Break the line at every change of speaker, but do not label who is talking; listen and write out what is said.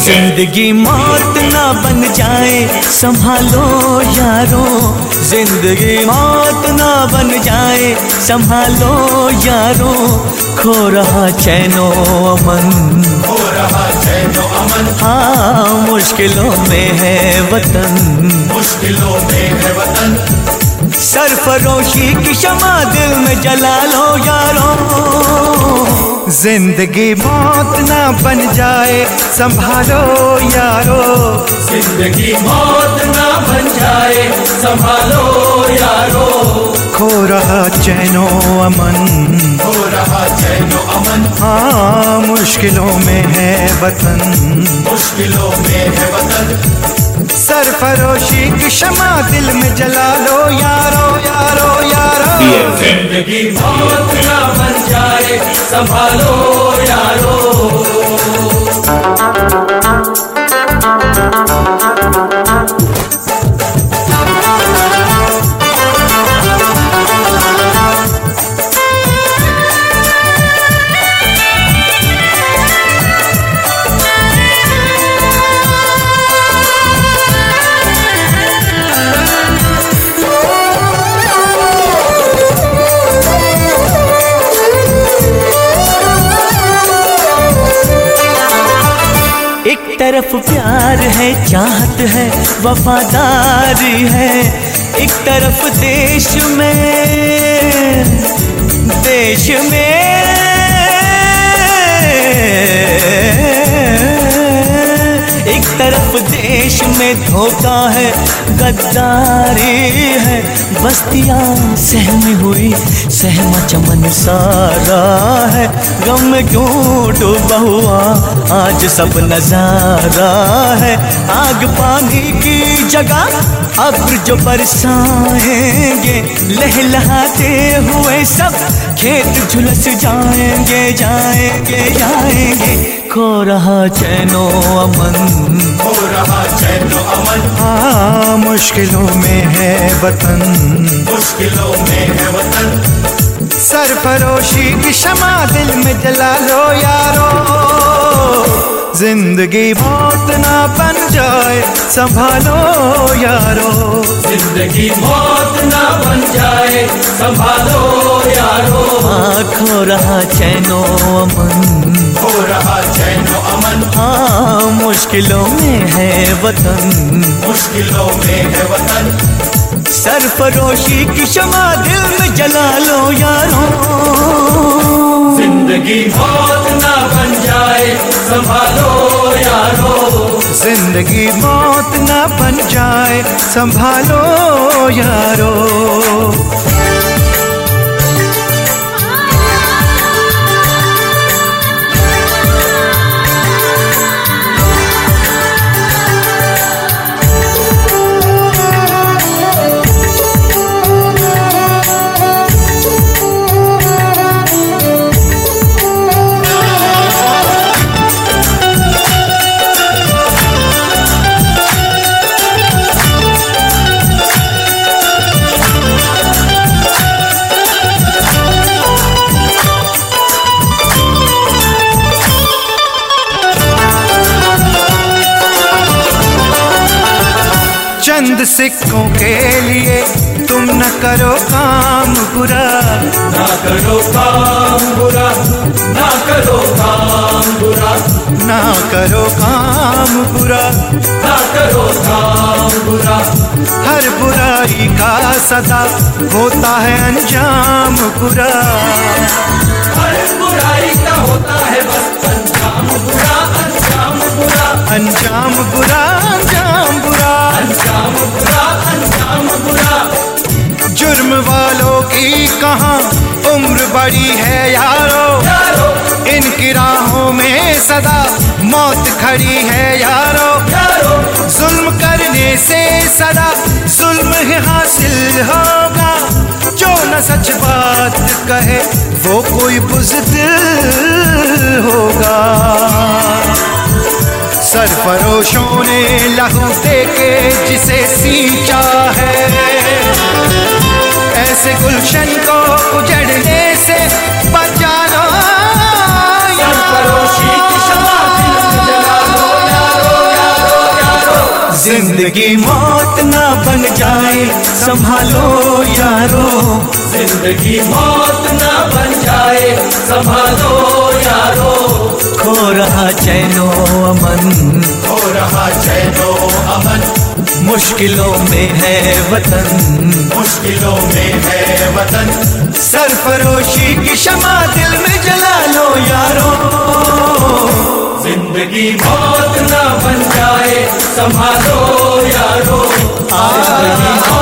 जिंदगी मौत ना बन जाए संभालो यारो, जिंदगी मौत ना बन जाए संभालो यारो, खो रहा चैनो अमन,
खो रहा चैनो अमन।
हाँ मुश्किलों में है वतन,
मुश्किलों में है वतन।
सरफरोशी की शमा दिल में जला लो यारो, जिंदगी मौत ना बन जाए संभालो यारो,
जिंदगी मौत ना बन जाए संभालो यारो,
खो रहा चैनो अमन,
खो रहा चैनो अमन।
हाँ मुश्किलों में है वतन,
मुश्किलों में है वतन।
सरफरोशी की शमा दिल में जला लो यारो यारो यारो,
जिंदगी मौत ना बन जाए संभालो यारो।
एक तरफ प्यार है, चाहत है, वफादारी है, एक तरफ देश में एक तरफ देश में धोखा है, गद्दारी है, बस्तियां सहमी हुई, सहमा चमन सारा है, गम में क्यों डूबा हुआ आज सब नजारा है, आग पानी की जगह अब्र जो बरसाएंगे, लहलहाते हुए सब खेत झुलस जाएंगे जाएंगे जाएंगे, खो रहा चैनो अमन,
खो रहा चैनो अमन।
हाँ मुश्किलों में है वतन,
मुश्किलों में है वतन।
सरफरोशी की शमा दिल में जला लो यारो, जिंदगी मौत ना बन जाए संभालो यारो,
जिंदगी मौत ना बन जाए संभालो यारो,
खो रहा चैनो अमन,
खो रहा चैनो अमन।
हाँ मुश्किलों में है वतन,
मुश्किलों में है वतन।
सरफरोशी की शमा दिल में जला लो यारो,
जिंदगी मौत ना बन जाए संभालो यारो,
जिंदगी मौत ना बन जाए संभालो यारो। चंद सिक्कों के लिए तुम न करो काम बुरा,
ना करो काम बुरा, ना करो काम बुरा,
ना करो काम बुरा,
ना करो काम बुरा।
हर बुराई का सदा होता है अंजाम बुरा,
हर बुराई का होता है बस अंजाम बुरा, अंजाम बुरा,
अंजाम बुरा, अंजाम बुरा,
अंजाम बुरा, अंजाम बुरा।
जुर्म वालों की कहाँ उम्र बड़ी है यारो,
यारो,
इनकी राहों में सदा मौत खड़ी है यारो,
यारो,
जुल्म करने से सदा जुल्म ही हासिल होगा, जो न सच बात कहे वो कोई बुज़दिल होगा। सरफरोशों ने लहू दे के जिसे सींचा है, ऐसे गुलशन को उजड़ने से बचा लो।
सरफरोशी की शमा दिल में जला लो यारो,
जिंदगी मौत ना बन जाए संभालो यारो,
जिंदगी मौत ना बन जाए संभालो यारो,
खो रहा चैनो अमन,
हो रहा चैनो अमन,
मुश्किलों में है वतन,
मुश्किलों में है वतन,
सरफरोशी की शमा दिल में जला लो यारो,
जिंदगी मौत ना बन जाए संभालो यारो, जिंदगी